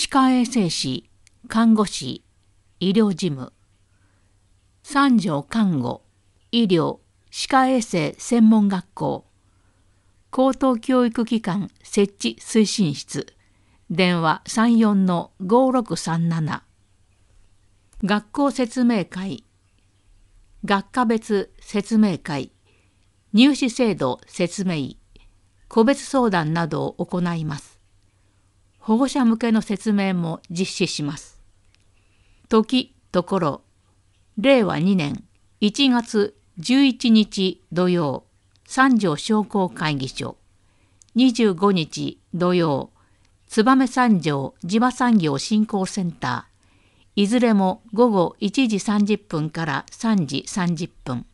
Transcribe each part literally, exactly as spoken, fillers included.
歯科衛生士、看護師、医療事務。三条看護、医療、歯科衛生専門学校。高等教育機関設置推進室。電話 さんよんのごろくさんなな。学校説明会。学科別説明会。入試制度説明。個別相談などを行います。保護者向けの説明も実施します。時、ところ。れいわにねんいちがつじゅういちにち土曜、三条商工会議所。にじゅうごにち土曜、燕三条地場産業振興センター。いずれもごごいちじさんじゅっぷんからさんじさんじゅっぷん。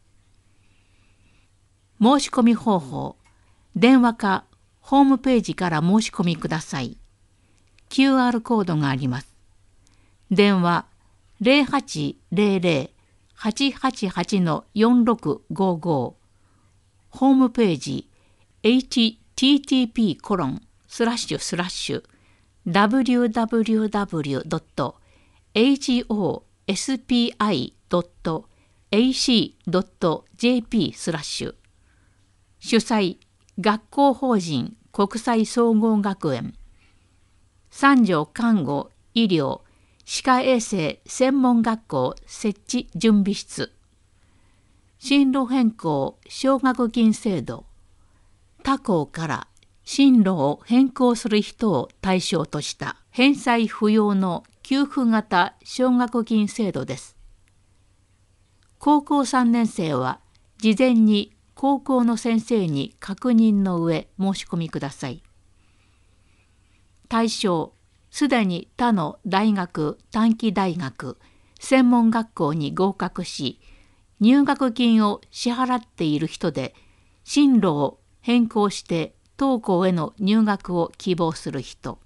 申し込み方法。電話かホームページから申し込みください。キューアール コードがあります。電話 ゼロはちゼロゼロ はちはちはち よんろくごご。ホームページ エイチティーティーピーコロンスラッシュスラッシュダブリューダブリューダブリュードットエイチオーエスピーアイドットエーシードットジェーピー スラッシュ。主催学校法人国際総合学園。三条看護医療歯科衛生専門学校設置準備室。進路変更奨学金制度。他校から進路を変更する人を対象とした返済不要の給付型奨学金制度です。高校さんねん生は事前に高校の先生に確認の上申し込みください。対象、すでに他の大学、短期大学、専門学校に合格し、入学金を支払っている人で、進路を変更して当校への入学を希望する人。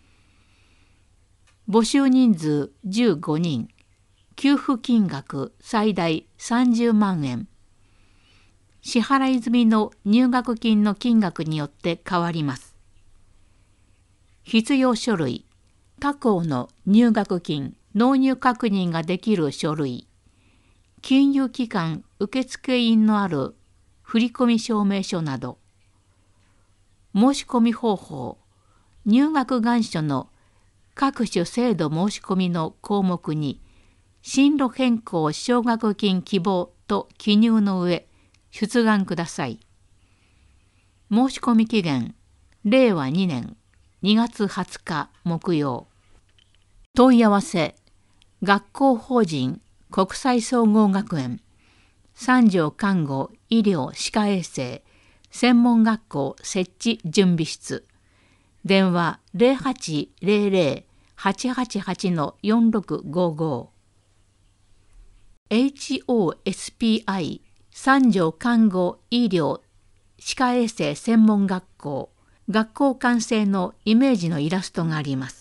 募集人数じゅうごにん、給付金額最大さんじゅうまんえん。支払い済みの入学金の金額によって変わります。必要書類、他校の入学金納入確認ができる書類、金融機関受付印のある振込証明書など。申し込み方法、入学願書の各種制度申し込みの項目に進路変更奨学金希望と記入の上出願ください。申し込み期限れいわにねんにがつはつか木曜。問い合わせ学校法人国際総合学園三条看護医療歯科衛生専門学校設置準備室。電話 ゼロはちゼロゼロ はちはちはち よんろくごご。 エイチオーエスピーアイ 三条看護医療歯科衛生専門学校。学校完成のイメージのイラストがあります。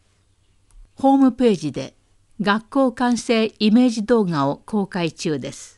ホームページで学校完成イメージ動画を公開中です。